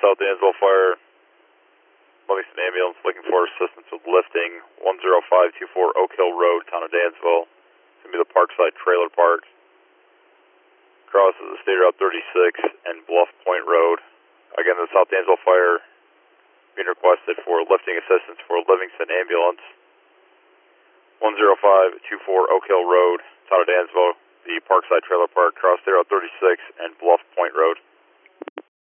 South Dansville Fire, Livingston Ambulance looking for assistance with lifting 10524 Oak Hill Road, Town of Dansville. It's going to be the Parkside Trailer Park. Crosses the State Route 36 and Bluff Point Road. Again, the South Dansville Fire being requested for lifting assistance for Livingston Ambulance. 10524 Oak Hill Road, Town of Dansville, the Parkside Trailer Park, cross State Route 36 and Bluff Point Road.